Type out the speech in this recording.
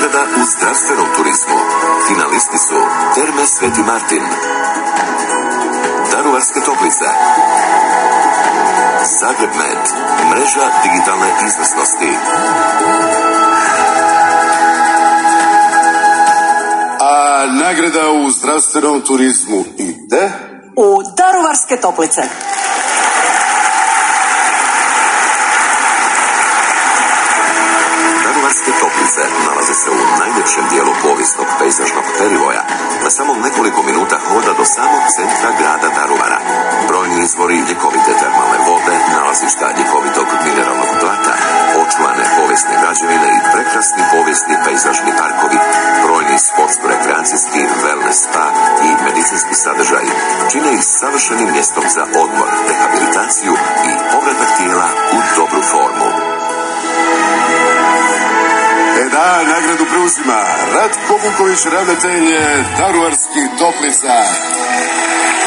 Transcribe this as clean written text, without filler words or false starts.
Nagrada u zdravstvenom turizmu. Finalisti su Terme Sveti Martin, Daruvarske Toplice, Zagreb Med, mreža digitalne izvrsnosti. A nagrada u zdravstvenom turizmu ide u Daruvarske Toplice. Daruvarske Toplice nalaze se u najljepšem dijelu povijesnog pejzažnog perivoja. Na samo nekoliko minuta hoda do samog centra grada Daruvara. Brojni izvori ljekovite termalne vode, nalazišta ljekovitog mineralnog blata, očuvane povijesne građevine i prekrasni povijesni pejzažni parkovi, brojni sportsko-rekreacijski, wellness spa i medicinski sadržaj čine ih savršenim mjestom za odmor, rehabilitaciju i povratak tijela u dobru formu. Da, nagradu preuzima Ratko Vuković, ravnatelj Daruvarskih Toplica.